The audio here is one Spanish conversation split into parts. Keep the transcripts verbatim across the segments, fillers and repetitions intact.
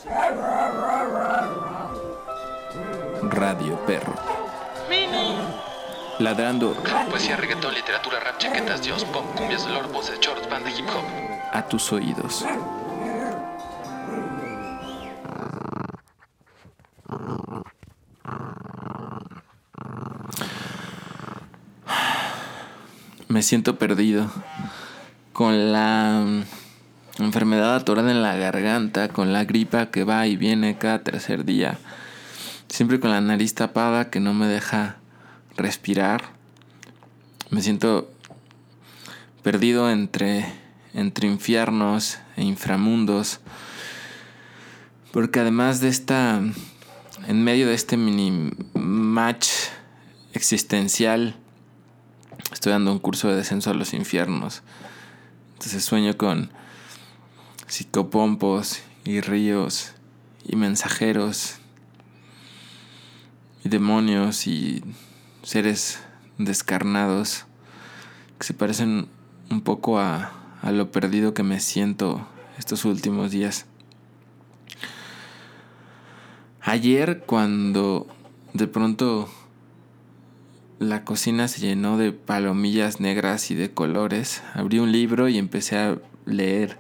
Radio Perro. Mini. Ladrando. Poesía, reggaetón, literatura, rap, chaquetas, dios, pop, cumbias, dolor, voces, shorts, banda, hip hop. A tus oídos. Me siento perdido, con la enfermedad atorada en la garganta, con la gripa que va y viene cada tercer día, siempre con la nariz tapada que no me deja respirar. Me siento perdido entre, entre infiernos e inframundos, porque además de esta, en medio de este mini match existencial, estoy dando un curso de descenso a los infiernos. Entonces sueño con psicopompos y ríos y mensajeros y demonios y seres descarnados que se parecen un poco a, a lo perdido que me siento estos últimos días. Ayer, cuando de pronto la cocina se llenó de palomillas negras y de colores, abrí un libro y empecé a leer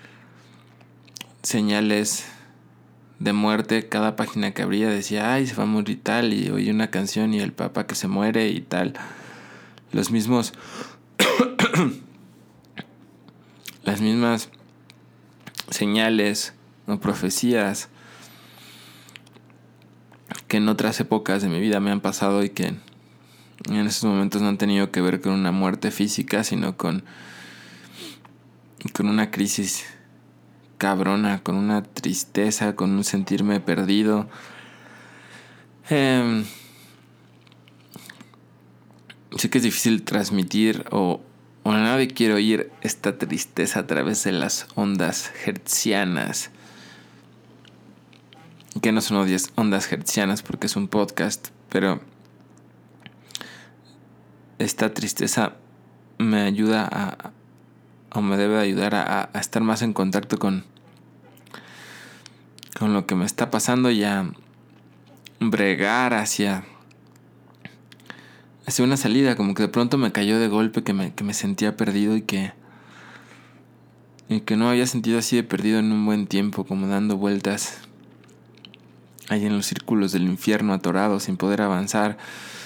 señales de muerte. Cada página que abría decía, ay, se va a morir tal, y oí una canción y el papa que se muere y tal. Los mismos las mismas señales o profecías que en otras épocas de mi vida me han pasado y que en esos momentos no han tenido que ver con una muerte física, sino con, con una crisis cabrona, con una tristeza, con un sentirme perdido. Eh, sé que es difícil transmitir o, o a nadie quiero oír esta tristeza a través de las ondas hertzianas. Que no son ondas hertzianas porque es un podcast, pero esta tristeza me ayuda a, o me debe ayudar a, a estar más en contacto con, con lo que me está pasando y a bregar hacia, hacia una salida. Como que de pronto me cayó de golpe que me, que me sentía perdido y que, y que no había sentido así de perdido en un buen tiempo, como dando vueltas ahí en los círculos del infierno, atorado, sin poder avanzar,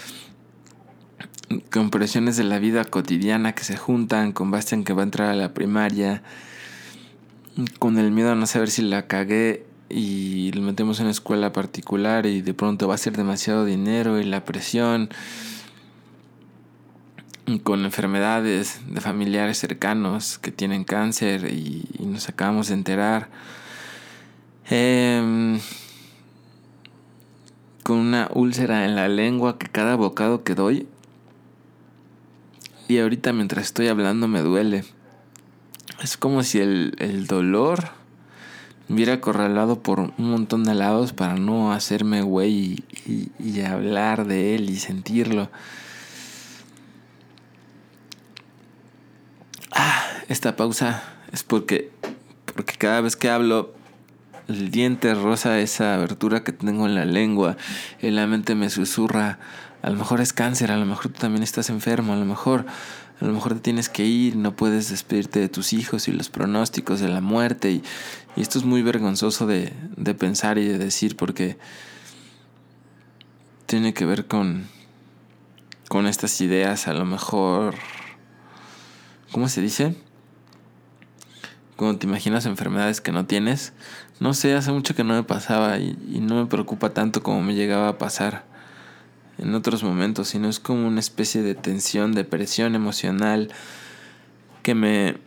con presiones de la vida cotidiana que se juntan, con Bastian que va a entrar a la primaria, con el miedo a no saber si la cagué y lo metemos en una escuela particular y de pronto va a ser demasiado dinero, y la presión, y con enfermedades de familiares cercanos que tienen cáncer y, y nos acabamos de enterar, eh, con una úlcera en la lengua que cada bocado que doy, y ahorita mientras estoy hablando me duele. Es como si el, el dolor me hubiera acorralado por un montón de lados para no hacerme güey y, y, y hablar de él y sentirlo. Ah, esta pausa es porque, porque cada vez que hablo el diente roza esa abertura que tengo en la lengua, y la mente me susurra, a lo mejor es cáncer, a lo mejor tú también estás enfermo, a lo mejor, a lo mejor te tienes que ir, no puedes despedirte de tus hijos y los pronósticos de la muerte. Y, y esto es muy vergonzoso de, de pensar y de decir, porque tiene que ver con, con estas ideas, a lo mejor, ¿cómo se dice? Cuando te imaginas enfermedades que no tienes. No sé, hace mucho que no me pasaba y, y no me preocupa tanto como me llegaba a pasar en otros momentos, sino es como una especie de tensión, de presión emocional que me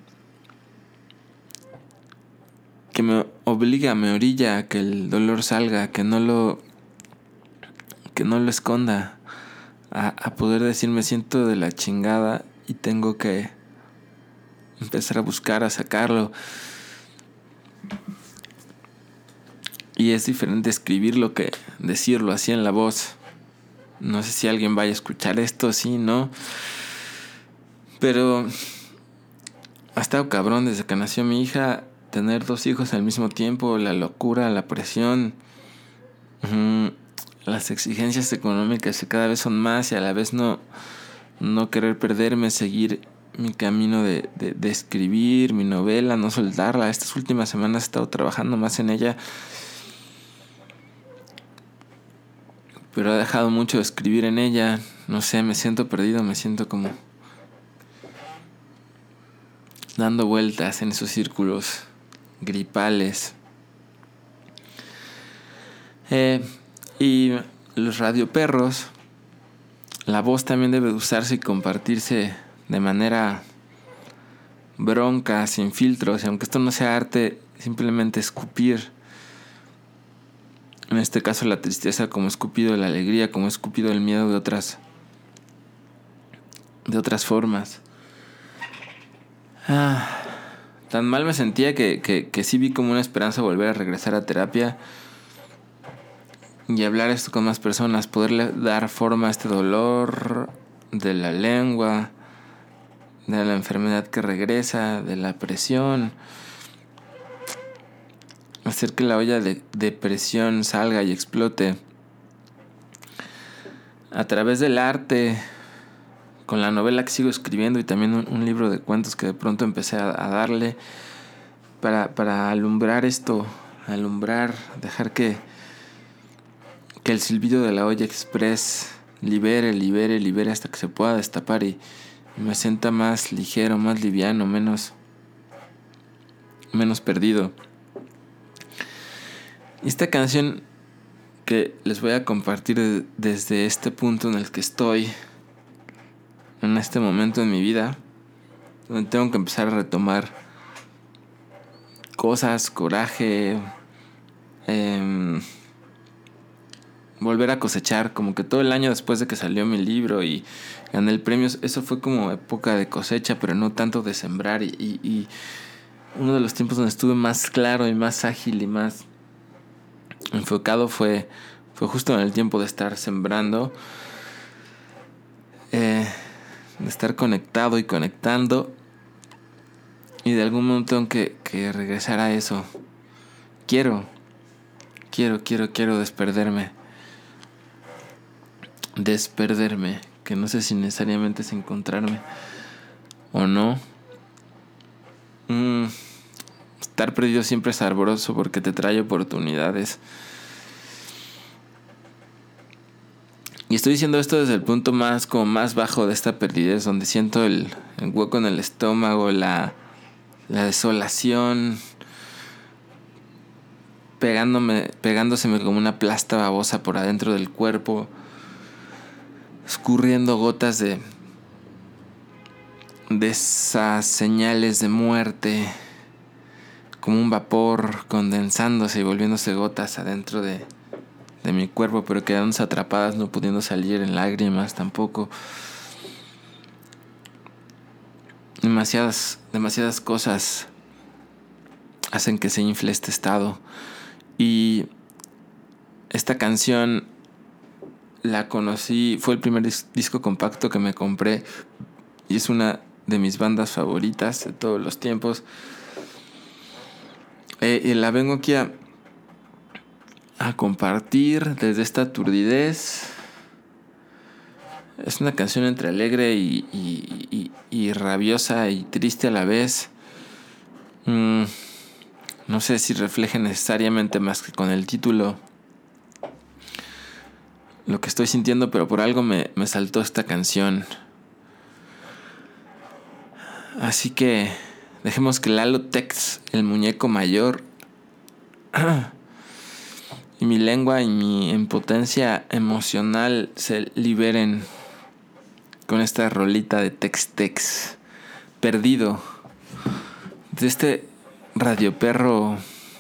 que me obliga, me orilla a que el dolor salga, que no lo que no lo esconda, a, a poder decir me siento de la chingada y tengo que empezar a buscar, a sacarlo. Y es diferente escribirlo que decirlo así en la voz. No sé si alguien vaya a escuchar esto, sí, no. Pero ha estado cabrón desde que nació mi hija. tener dos hijos al mismo tiempo, la locura, la presión, uh, las exigencias económicas que cada vez son más y a la vez no, no querer perderme, seguir mi camino de, de, de escribir, mi novela, no soltarla. Estas últimas semanas he estado trabajando más en ella, pero he dejado mucho de escribir en ella. No sé, me siento perdido, me siento como dando vueltas en esos círculos gripales. Eh, y los radioperros, la voz también debe usarse y compartirse de manera bronca, sin filtros. Y aunque esto no sea arte, simplemente escupir, en este caso la tristeza como escupido la alegría, como escupido el miedo de otras de otras formas. Ah, tan mal me sentía que, que, que sí vi como una esperanza volver a regresar a terapia y hablar esto con más personas, poderle dar forma a este dolor de la lengua, de la enfermedad que regresa, de la presión, hacer que la olla de, de presión salga y explote a través del arte, con la novela que sigo escribiendo y también un, un libro de cuentos que de pronto empecé a, a darle para, para alumbrar esto, alumbrar, dejar que, que el silbido de la olla express libere, libere, libere hasta que se pueda destapar y, y me sienta más ligero, más liviano, menos, menos perdido. Y esta canción que les voy a compartir de, desde este punto en el que estoy, en este momento en mi vida, donde tengo que empezar a retomar cosas, coraje, eh, volver a cosechar, como que todo el año después de que salió mi libro y gané el premio, eso fue como época de cosecha, pero no tanto de sembrar, y, y, y uno de los tiempos donde estuve más claro y más ágil y más enfocado fue, fue justo en el tiempo de estar sembrando, eh, de estar conectado y conectando, y de algún modo tengo que, que regresar a eso. Quiero, quiero, quiero, quiero desperderme. Desperderme, que no sé si necesariamente es encontrarme o no. Mm, estar perdido siempre es sabroso porque te trae oportunidades. Y estoy diciendo esto desde el punto más como más bajo de esta perdidez, donde siento el, el hueco en el estómago, la, la desolación pegándome, pegándoseme como una plasta babosa por adentro del cuerpo, escurriendo gotas de de esas señales de muerte, como un vapor condensándose y volviéndose gotas adentro de de mi cuerpo, pero quedándose atrapadas, no pudiendo salir en lágrimas tampoco. Demasiadas, demasiadas cosas hacen que se infle este estado. Y esta canción la conocí, fue el primer dis- disco compacto que me compré y es una de mis bandas favoritas de todos los tiempos. Eh, y la vengo aquí a a compartir desde esta aturdidez. Es una canción entre alegre y, y, y, y rabiosa y triste a la vez. Mm, no sé si refleja necesariamente más que con el título lo que estoy sintiendo, pero por algo me, me saltó esta canción. Así que dejemos que Lalo Tex, el muñeco mayor, y mi lengua y mi impotencia emocional se liberen con esta rolita de Tex-Tex, perdido, de este radioperro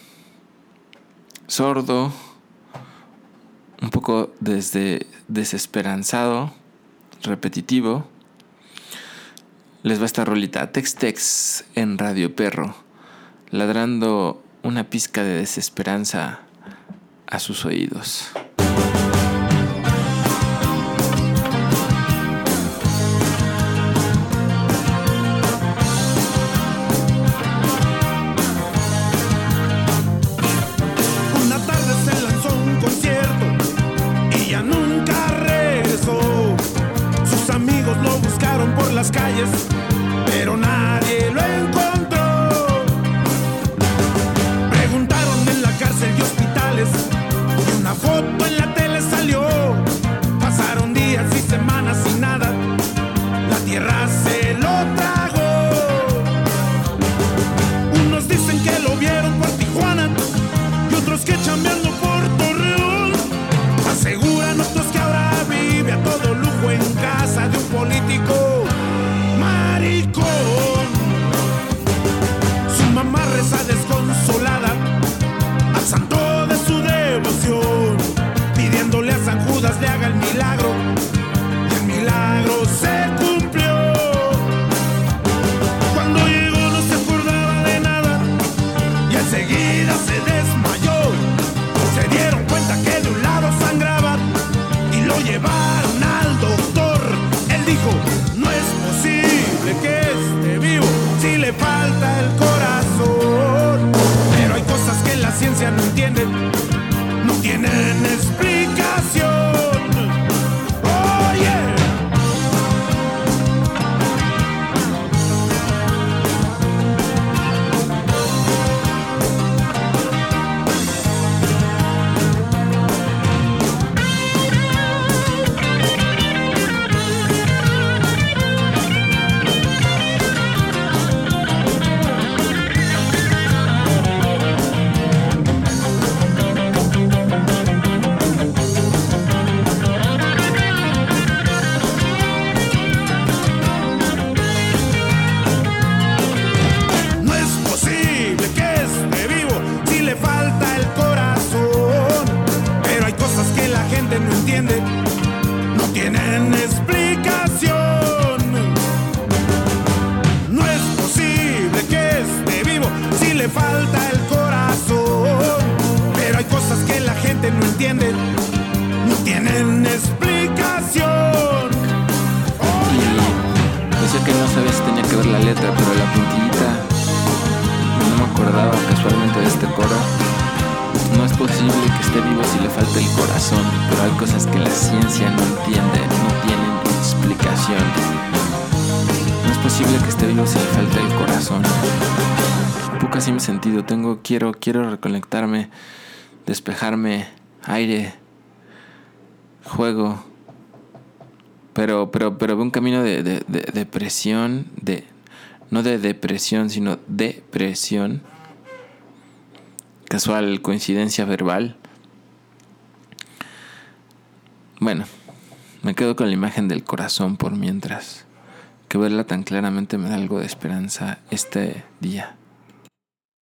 sordo, un poco desde desesperanzado, repetitivo. Les va esta rolita, Tex-Tex en radioperro, ladrando una pizca de desesperanza a sus oídos. le falta el corazón. Pero hay cosas que la gente no entiende, no tienen explicación. No es posible que esté vivo si le falta el corazón. Pero hay cosas que la gente no entiende, no tienen explicación. Y decía que no sabía si tenía que ver la letra, pero la puntillita no me acordaba casualmente de este coro. No es posible que esté vivo si le falta el corazón, pero hay cosas que la ciencia no entiende, no tienen explicación. No es posible que esté vivo si le falta el corazón. Poco así me he sentido. Tengo, quiero, quiero reconectarme, despejarme, aire, juego. Pero, pero, pero veo un camino de, de, de depresión, de, no de depresión, sino depresión. Casual coincidencia verbal. Bueno, me quedo con la imagen del corazón por mientras. Que verla tan claramente me da algo de esperanza este día.